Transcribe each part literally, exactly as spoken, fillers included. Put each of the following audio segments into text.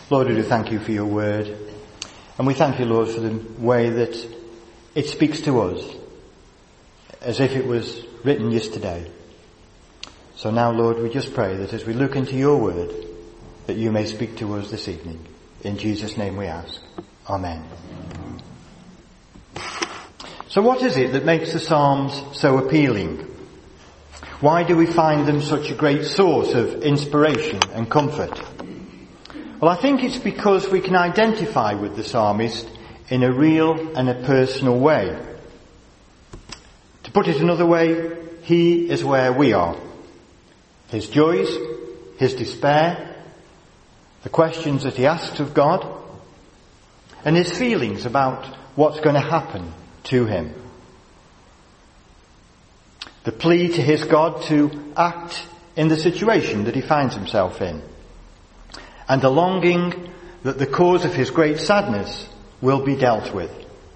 Lord, we do thank you for your word. And we thank you, Lord, for the way that it speaks to us as if it was written yesterday. So now, Lord, we just pray that as we look into your word, that you may speak to us this evening. In Jesus' name we ask. Amen. So what is it that makes the Psalms so appealing? Why do we find them such a great source of inspiration and comfort? Well, I think it's because we can identify with the psalmist in a real and a personal way. To put it another way, he is where we are. His joys, his despair, the questions that he asks of God, and his feelings about what's going to happen to him. The plea to his God to act in the situation that he finds himself in. And the longing that the cause of his great sadness will be dealt with.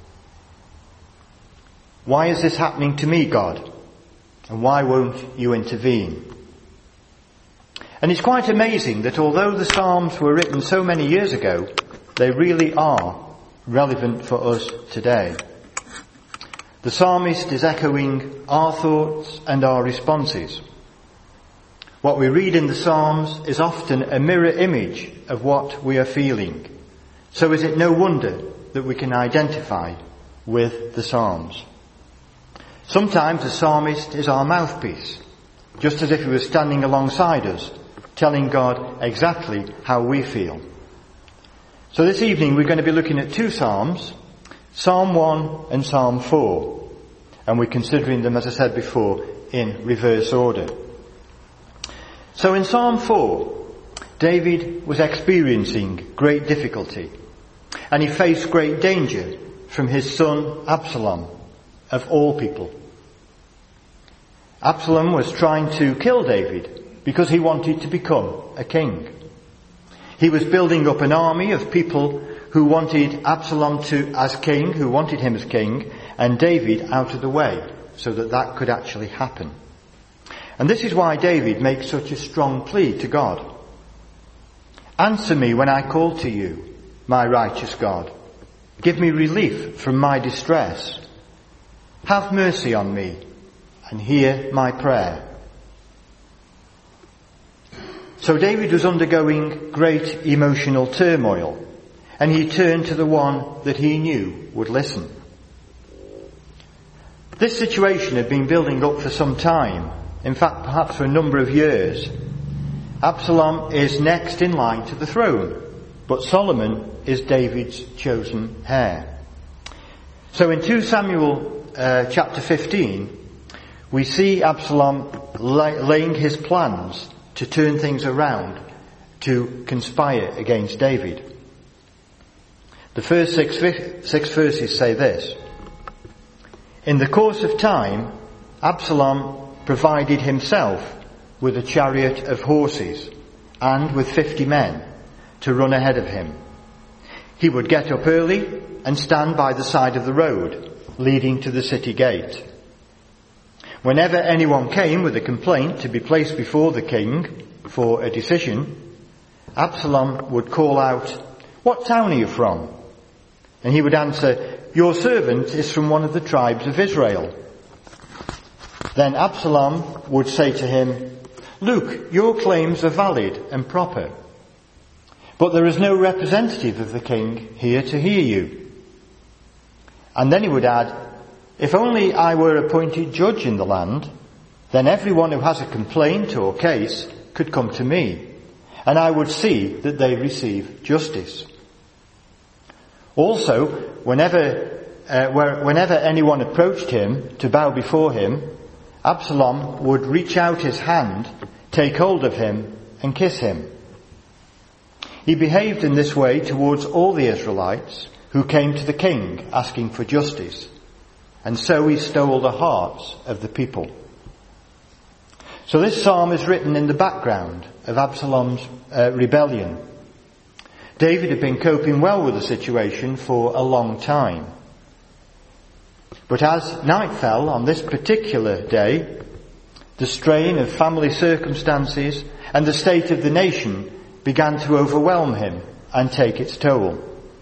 Why is this happening to me, God? And why won't you intervene? And it's quite amazing that although the Psalms were written so many years ago, they really are relevant for us today. The psalmist is echoing our thoughts and our responses. What we read in the Psalms is often a mirror image of what we are feeling. So is it no wonder that we can identify with the Psalms. Sometimes the psalmist is our mouthpiece, just as if he was standing alongside us, telling God exactly how we feel. So this evening we're going to be looking at two Psalms, Psalm one and Psalm four. And we're considering them, as I said before, in reverse order. So in Psalm four, David was experiencing great difficulty. And he faced great danger from his son Absalom, of all people. Absalom was trying to kill David because he wanted to become a king. He was building up an army of people who wanted Absalom to as king, who wanted him as king, and David out of the way, so that that could actually happen. And this is why David makes such a strong plea to God. Answer me when I call to you, my righteous God. Give me relief from my distress. Have mercy on me and hear my prayer. So David was undergoing great emotional turmoil, and he turned to the one that he knew would listen. This situation had been building up for some time, in fact perhaps for a number of years. Absalom is next in line to the throne, but Solomon is David's chosen heir. So in Second Samuel uh, chapter fifteen, we see Absalom lay, laying his plans to turn things around, to conspire against David. The first six, six verses say this. In the course of time, Absalom provided himself with a chariot of horses and with fifty men to run ahead of him. He would get up early and stand by the side of the road leading to the city gate. Whenever anyone came with a complaint to be placed before the king for a decision, Absalom would call out, "What town are you from?" And he would answer, "Your servant is from one of the tribes of Israel." Then Absalom would say to him, "Look, your claims are valid and proper, but there is no representative of the king here to hear you." And then he would add, "If only I were appointed judge in the land, then everyone who has a complaint or case could come to me, and I would see that they receive justice." Also, whenever uh, whenever anyone approached him to bow before him, Absalom would reach out his hand, take hold of him, and kiss him. He behaved in this way towards all the Israelites who came to the king asking for justice, and so he stole the hearts of the people. So this psalm is written in the background of Absalom's uh, rebellion. David had been coping well with the situation for a long time. But as night fell on this particular day, the strain of family circumstances and the state of the nation began to overwhelm him and take its toll.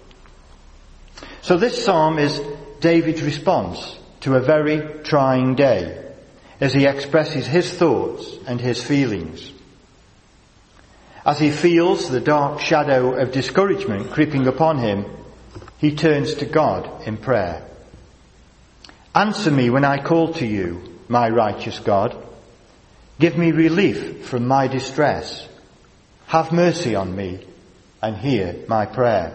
So this psalm is David's response to a very trying day as he expresses his thoughts and his feelings. As he feels the dark shadow of discouragement creeping upon him, he turns to God in prayer. Answer me when I call to you, my righteous God. Give me relief from my distress. Have mercy on me and hear my prayer.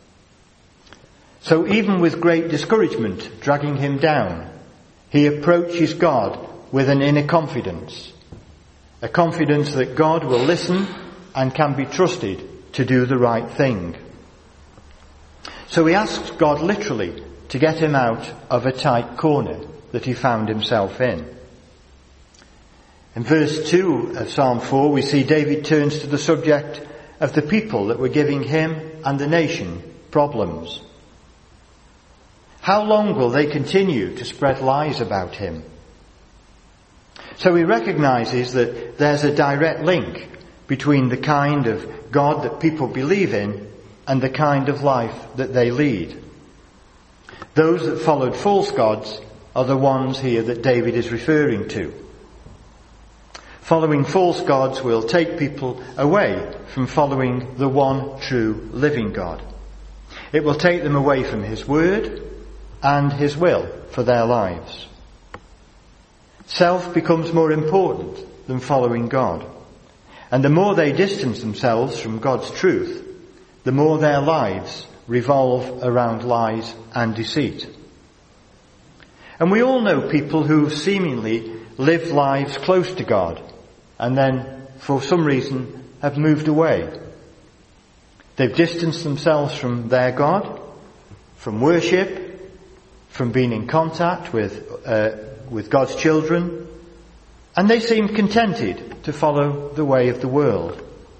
So even with great discouragement dragging him down, he approaches God with an inner confidence. A confidence that God will listen and can be trusted to do the right thing. So he asks God literally to get him out of a tight corner that he found himself in. In verse two of Psalm four, we see David turns to the subject of the people that were giving him and the nation problems. How long will they continue to spread lies about him? So he recognizes that there's a direct link between the kind of God that people believe in and the kind of life that they lead. Those that followed false gods are the ones here that David is referring to. Following false gods will take people away from following the one true living God. It will take them away from his word and his will for their lives. Self becomes more important than following God. And the more they distance themselves from God's truth, the more their lives revolve around lies and deceit. And we all know people who seemingly live lives close to God and then, for some reason, have moved away. They've distanced themselves from their God, from worship, from being in contact with, uh, with God's children, and they seem contented to follow the way of the world.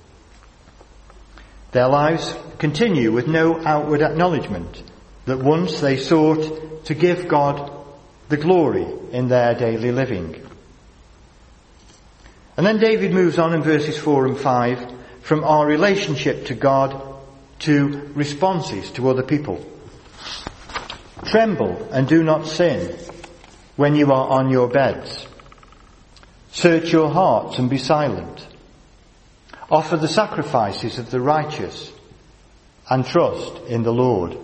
Their lives continue with no outward acknowledgement that once they sought to give God the glory in their daily living. And then David moves on in verses four and five from our relationship to God to responses to other people. Tremble and do not sin when you are on your beds. Search your hearts and be silent. Offer the sacrifices of the righteous and trust in the Lord.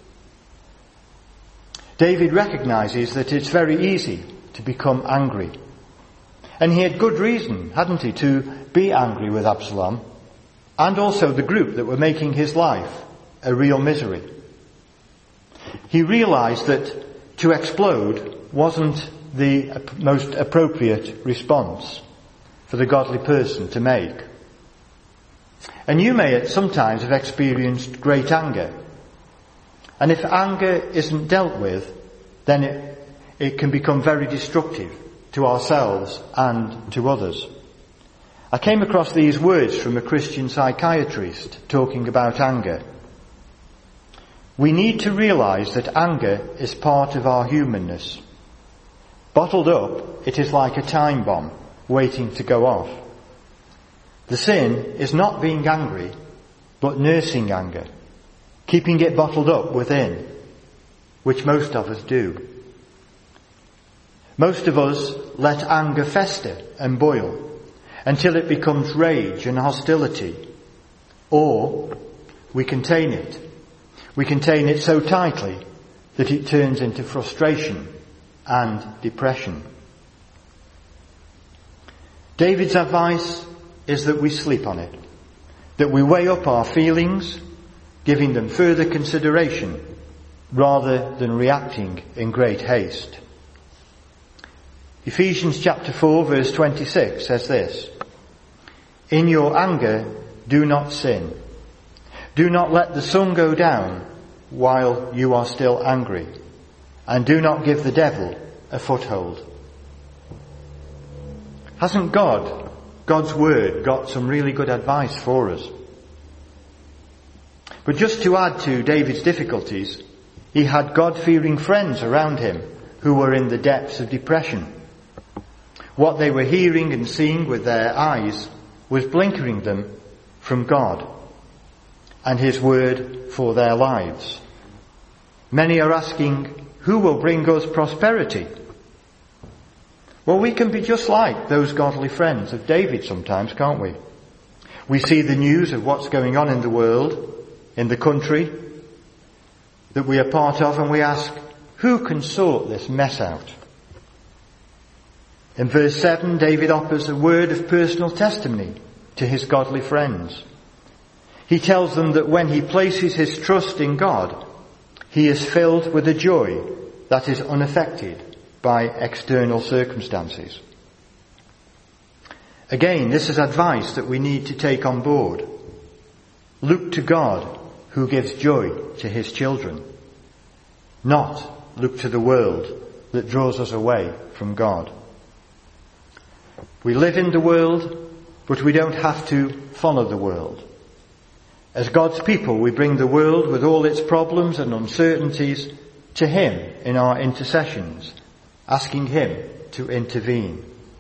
David recognizes that it's very easy to become angry. And he had good reason, hadn't he, to be angry with Absalom and also the group that were making his life a real misery. He realized that to explode wasn't the most appropriate response for the godly person to make. And you may at sometimes have experienced great anger. And if anger isn't dealt with, then it, it can become very destructive to ourselves and to others. I came across these words from a Christian psychiatrist talking about anger. We need to realize that anger is part of our humanness. Bottled up, it is like a time bomb waiting to go off. The sin is not being angry, but nursing anger, keeping it bottled up within, which most of us do. Most of us let anger fester and boil until it becomes rage and hostility. Or we contain it. We contain it so tightly that it turns into frustration and depression. David's advice is that we sleep on it, that we weigh up our feelings, giving them further consideration rather than reacting in great haste. Ephesians chapter four verse twenty-six says this: In your anger do not sin. Do not let the sun go down while you are still angry, and do not give the devil a foothold. Hasn't God, God's word, got some really good advice for us? But just to add to David's difficulties, he had God-fearing friends around him who were in the depths of depression. What they were hearing and seeing with their eyes was blinkering them from God. and his word for their lives. Many are asking, who will bring us prosperity? Well, we can be just like those godly friends of David sometimes, can't we? We see the news of what's going on in the world, in the country that we are part of, and we ask, who can sort this mess out? In verse seven, David offers a word of personal testimony to his godly friends. He tells them that when he places his trust in God, he is filled with a joy that is unaffected by external circumstances. Again, this is advice that we need to take on board. Look to God, who gives joy to his children. Not look to the world that draws us away from God. We live in the world, but we don't have to follow the world. As God's people, we bring the world with all its problems and uncertainties to him in our intercessions, asking him to intervene.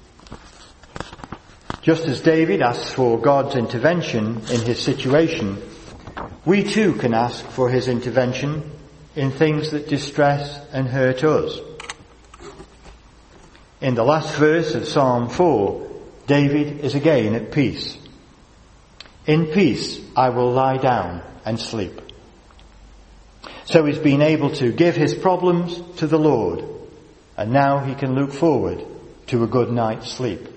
Just as David asks for God's intervention in his situation, we too can ask for his intervention in things that distress and hurt us. In the last verse of Psalm four, David is again at peace. In peace I will lie down and sleep. So he's been able to give his problems to the Lord, and now he can look forward to a good night's sleep.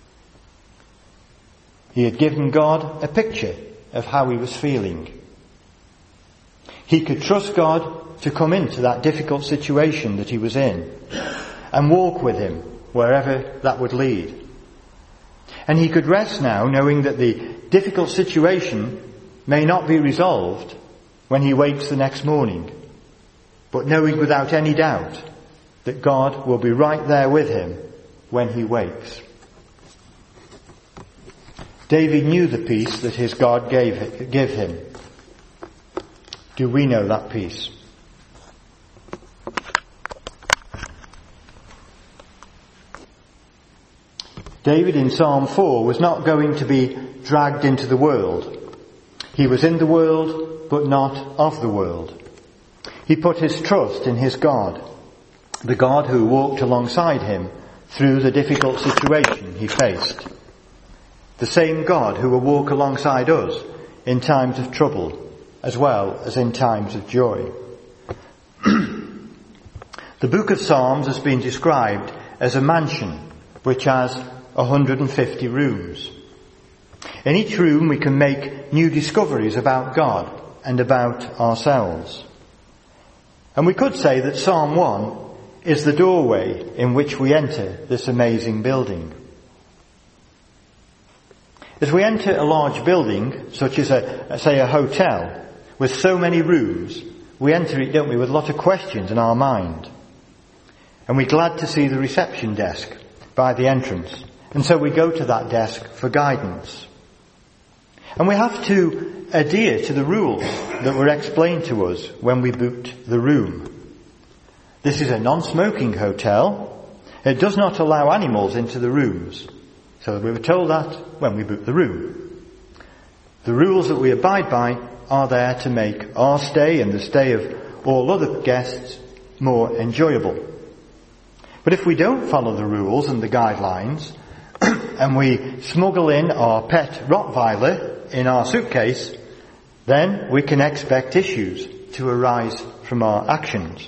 He had given God a picture of how he was feeling. He could trust God to come into that difficult situation that he was in and walk with him wherever that would lead. And he could rest now knowing that the difficult situation may not be resolved when he wakes the next morning, but knowing without any doubt that God will be right there with him when he wakes. David knew the peace that his God gave, gave him. Do we know that peace? David in Psalm four was not going to be dragged into the world. He was in the world, but not of the world. He put his trust in his God, the God who walked alongside him through the difficult situation he faced. The same God who will walk alongside us in times of trouble as well as in times of joy. The book of Psalms has been described as a mansion which has one hundred fifty rooms. In each room we can make new discoveries about God and about ourselves. And we could say that Psalm one is the doorway in which we enter this amazing building. As we enter a large building, such as a, say a hotel, with so many rooms, we enter it, don't we, with a lot of questions in our mind. And we're glad to see the reception desk by the entrance. And so we go to that desk for guidance. And we have to adhere to the rules that were explained to us when we booked the room. This is a non-smoking hotel. It does not allow animals into the rooms. So we were told that when we booked the room. The rules that we abide by are there to make our stay and the stay of all other guests more enjoyable. But if we don't follow the rules and the guidelines, and we smuggle in our pet Rottweiler in our suitcase, then we can expect issues to arise from our actions.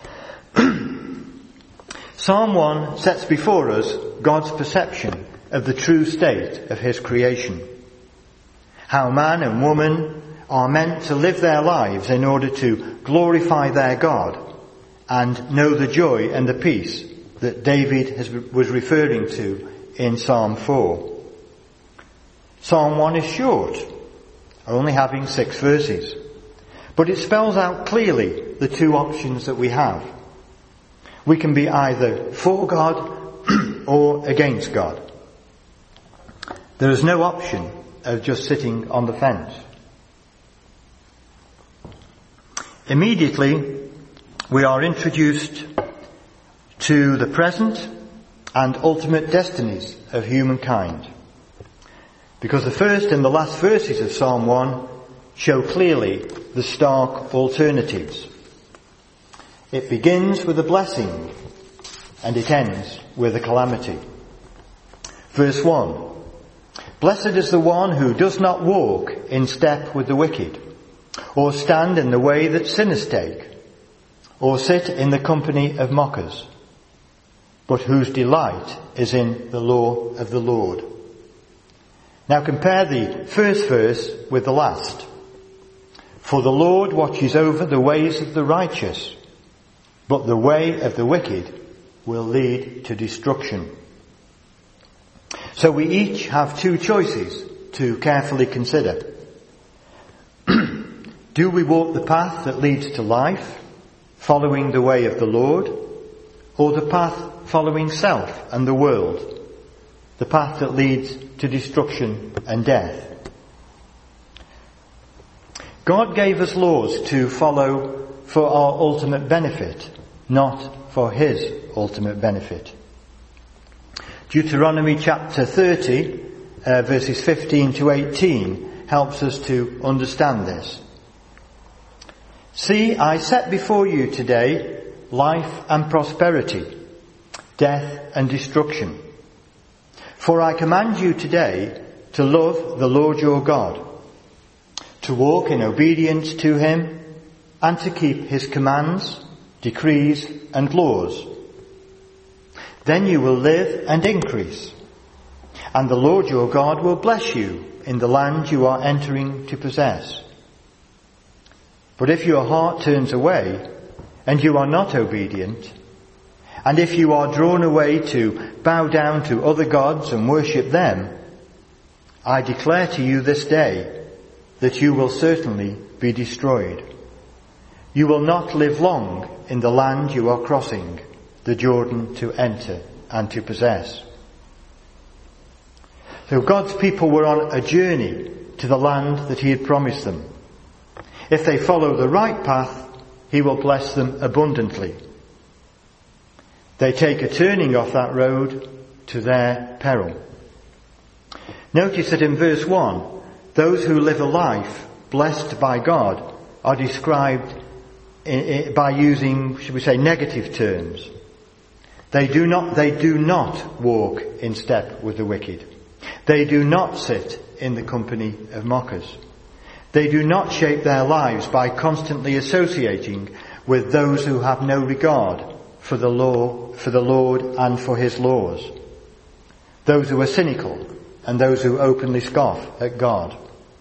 Psalm one sets before us God's perception of the true state of his creation. How man and woman are meant to live their lives in order to glorify their God and know the joy and the peace that David has, was referring to in Psalm four. Psalm one is short, only having six verses, but it spells out clearly the two options that we have. We can be either for God or against God. There is no option of just sitting on the fence. Immediately, we are introduced to the present and ultimate destinies of humankind. Because the first and the last verses of Psalm one show clearly the stark alternatives. It begins with a blessing and it ends with a calamity. Verse one. Blessed is the one who does not walk in step with the wicked, or stand in the way that sinners take, or sit in the company of mockers, but whose delight is in the law of the Lord. Now compare the first verse with the last. For the Lord watches over the ways of the righteous, but the way of the wicked will lead to destruction. So we each have two choices to carefully consider. Do we walk the path that leads to life, following the way of the Lord, or the path following self and the world, the path that leads to destruction and death? God gave us laws to follow for our ultimate benefit, not for his ultimate benefit. Deuteronomy chapter thirty, uh, verses fifteen to eighteen helps us to understand this. See, I set before you today life and prosperity, death and destruction. For I command you today to love the Lord your God, to walk in obedience to him, and to keep his commands, decrees, and laws. Then you will live and increase, and the Lord your God will bless you in the land you are entering to possess. But if your heart turns away, and you are not obedient, and if you are drawn away to bow down to other gods and worship them, I declare to you this day that you will certainly be destroyed. You will not live long in the land you are crossing the Jordan to enter and to possess. So God's people were on a journey to the land that he had promised them. If they follow the right path, he will bless them abundantly. They take a turning off that road to their peril. Notice that in verse one, those who live a life blessed by God are described by using, should we say, negative terms. They do not, they do not walk in step with the wicked. They do not sit in the company of mockers. They do not shape their lives by constantly associating with those who have no regard for the law, for the Lord and for his laws. Those who are cynical and those who openly scoff at God.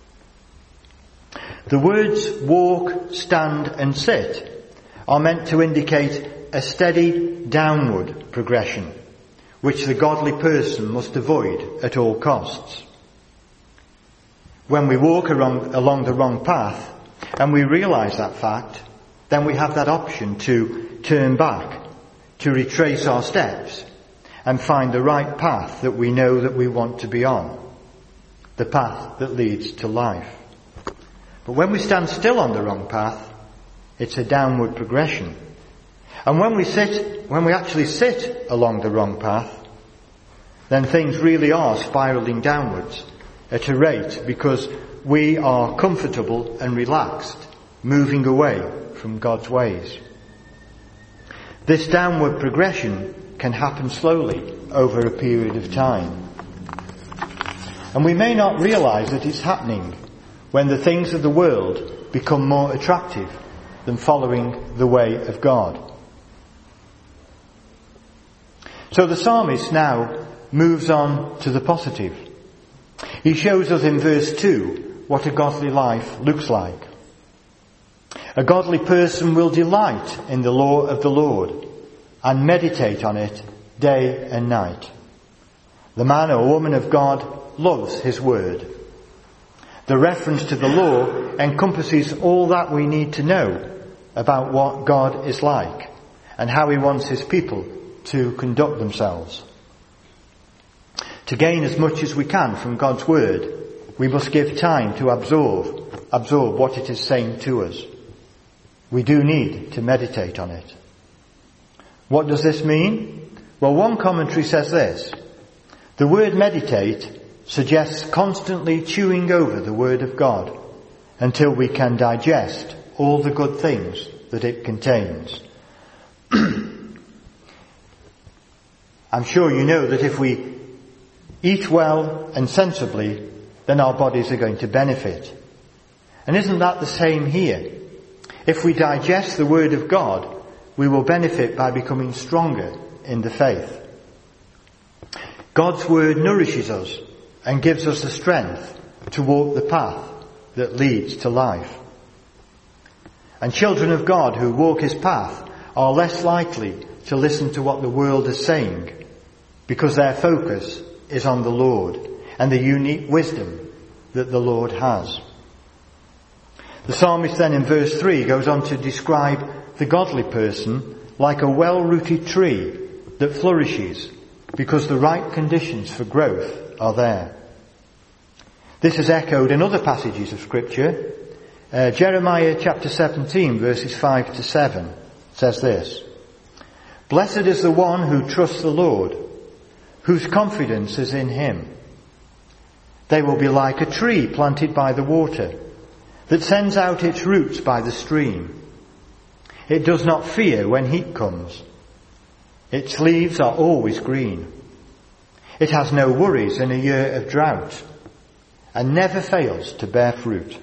The words walk, stand and sit are meant to indicate a steady downward progression, which the godly person must avoid at all costs. When we walk along, along the wrong path and we realize that fact, then we have that option to turn back, to retrace our steps and find the right path that we know that we want to be on, the path that leads to life. But when we stand still on the wrong path, it's a downward progression. And when we sit, when we actually sit along the wrong path, then things really are spiraling downwards at a rate because we are comfortable and relaxed, moving away from God's ways. This downward progression can happen slowly over a period of time. And we may not realize that it's happening when the things of the world become more attractive than following the way of God. So the psalmist now moves on to the positive. He shows us in verse two what a godly life looks like. A godly person will delight in the law of the Lord and meditate on it day and night. The man or woman of God loves his word. The reference to the law encompasses all that we need to know about what God is like and how he wants his people to conduct themselves. To gain as much as we can from God's word, we must give time to absorb, absorb what it is saying to us. We do need to meditate on it. What does this mean? Well, one commentary says this. The word meditate suggests constantly chewing over the word of God until we can digest all the good things that it contains. I'm sure you know that if we eat well and sensibly, then our bodies are going to benefit. And isn't that the same here? If we digest the Word of God, we will benefit by becoming stronger in the faith. God's Word nourishes us and gives us the strength to walk the path that leads to life. And children of God who walk His path are less likely to listen to what the world is saying, because their focus is on the Lord and the unique wisdom that the Lord has. The psalmist then in verse three goes on to describe the godly person like a well-rooted tree that flourishes because the right conditions for growth are there. This is echoed in other passages of Scripture. Uh, Jeremiah chapter seventeen verses five to seven says this: "Blessed is the one who trusts the Lord, whose confidence is in Him. They will be like a tree planted by the water, that sends out its roots by the stream. It does not fear when heat comes. Its leaves are always green. It has no worries in a year of drought, and never fails to bear fruit."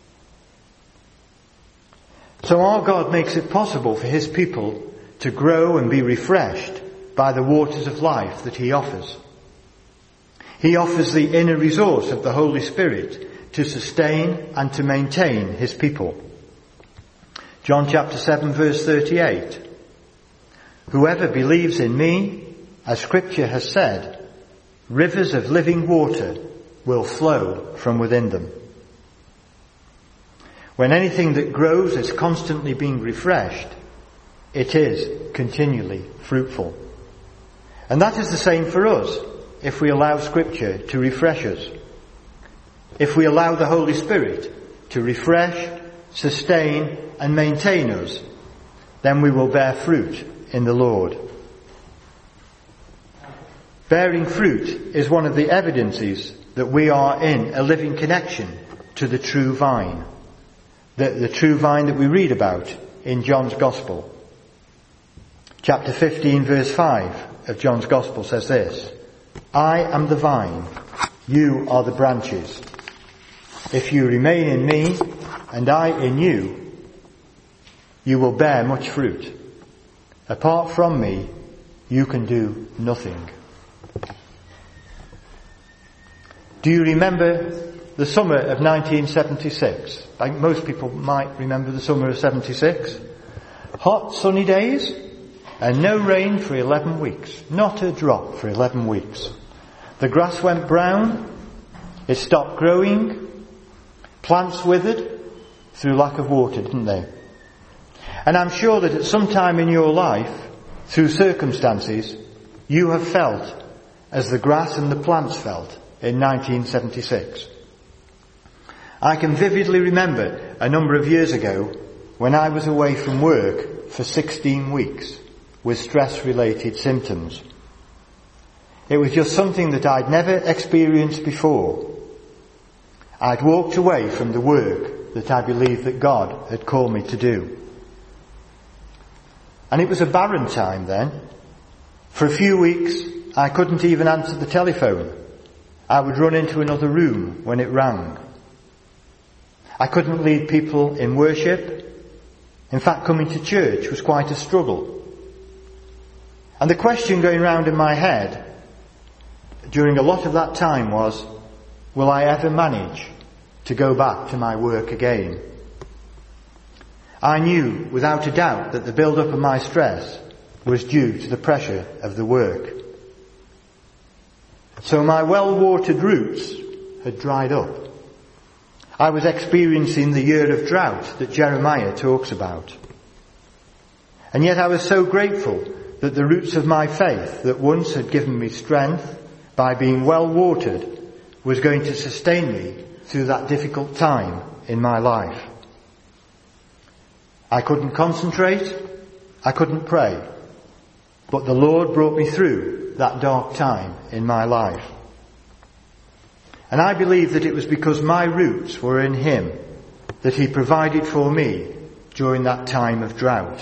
So our God makes it possible for His people to grow and be refreshed by the waters of life that He offers. He offers the inner resource of the Holy Spirit to sustain and to maintain His people. John chapter seven verse thirty-eight. "Whoever believes in me, as Scripture has said, rivers of living water will flow from within them." When anything that grows is constantly being refreshed, it is continually fruitful. And that is the same for us if we allow Scripture to refresh us. If we allow the Holy Spirit to refresh, sustain and maintain us, then we will bear fruit in the Lord. Bearing fruit is one of the evidences that we are in a living connection to the true vine. The, the true vine that we read about in John's Gospel. Chapter fifteen verse five of John's Gospel says this: "I am the vine, you are the branches. If you remain in me and I in you, you will bear much fruit. Apart from me, you can do nothing." Do you remember the summer of nineteen seventy-six? I think most people might remember the summer of seventy-six. Hot sunny days and no rain for eleven weeks. Not a drop for eleven weeks. The grass went brown. It stopped growing. Plants withered through lack of water, didn't they? And I'm sure that at some time in your life, through circumstances, you have felt as the grass and the plants felt in nineteen seventy-six. I can vividly remember a number of years ago when I was away from work for sixteen weeks with stress-related symptoms. It was just something that I'd never experienced before. I'd walked away from the work that I believed that God had called me to do. And it was a barren time then. For a few weeks, I couldn't even answer the telephone. I would run into another room when it rang. I couldn't lead people in worship. In fact, coming to church was quite a struggle. And the question going round in my head during a lot of that time was, will I ever manage to go back to my work again? I knew without a doubt that the build-up of my stress was due to the pressure of the work. So my well-watered roots had dried up. I was experiencing the year of drought that Jeremiah talks about. And yet I was so grateful that the roots of my faith that once had given me strength by being well watered was going to sustain me through that difficult time in my life. I couldn't concentrate, I couldn't pray, but the Lord brought me through that dark time in my life. And I believe that it was because my roots were in Him that he provided for me during that time of drought.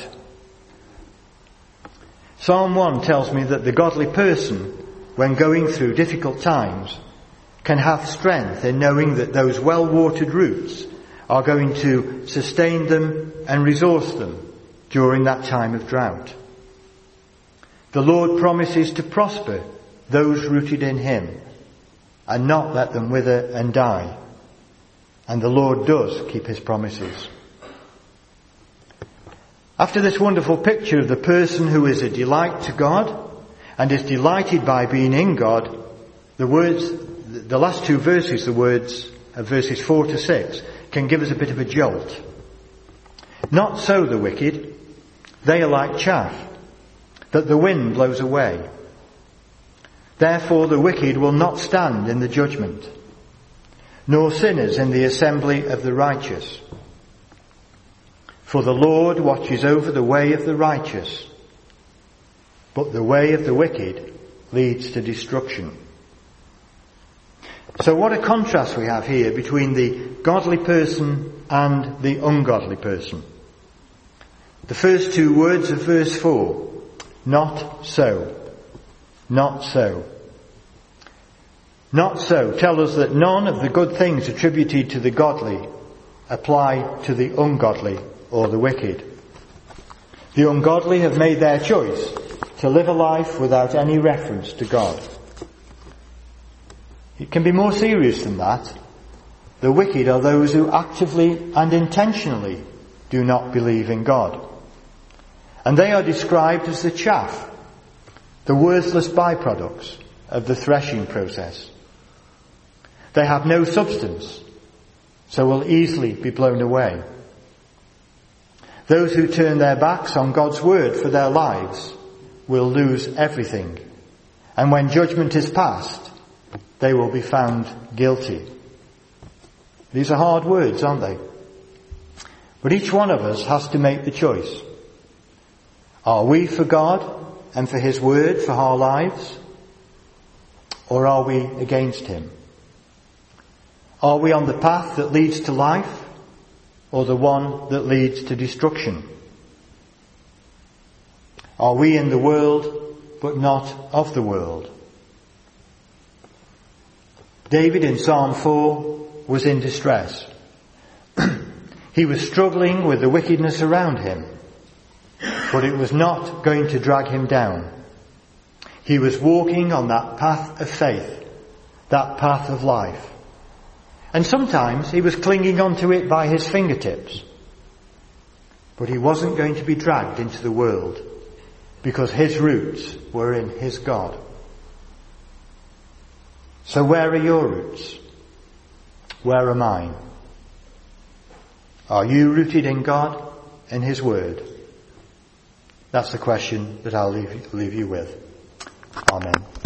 Psalm one tells me that the godly person, when going through difficult times, can have strength in knowing that those well-watered roots are going to sustain them and resource them during that time of drought. The Lord promises to prosper those rooted in him and not let them wither and die. And the Lord does keep his promises. After this wonderful picture of the person who is a delight to God and is delighted by being in God, the words, the last two verses, the words of verses four to six, can give us a bit of a jolt. Not so the wicked. They are like chaff that the wind blows away. Therefore the wicked will not stand in the judgment, nor sinners in the assembly of the righteous. For the Lord watches over the way of the righteous, but the way of the wicked leads to destruction. So what a contrast we have here between the godly person and the ungodly person. The first two words of verse four, not so, not so. Not so tell us that none of the good things attributed to the godly apply to the ungodly or the wicked. The ungodly have made their choice to live a life without any reference to God. It can be more serious than that. The wicked are those who actively and intentionally do not believe in God. And they are described as the chaff, the worthless byproducts of the threshing process. They have no substance, so will easily be blown away. Those who turn their backs on God's word for their lives will lose everything. And when judgment is passed, they will be found guilty. These are hard words, aren't they? But each one of us has to make the choice. Are we for God and for his word for our lives? Or are we against him? Are we on the path that leads to life or the one that leads to destruction? Are we in the world but not of the world? David in Psalm four was in distress. He was struggling with the wickedness around him, but it was not going to drag him down. He was walking on that path of faith, that path of life. And sometimes he was clinging onto it by his fingertips. But he wasn't going to be dragged into the world because his roots were in his God. So where are your roots? Where are mine? Are you rooted in God and his word? That's the question that I'll leave, leave you with. Amen.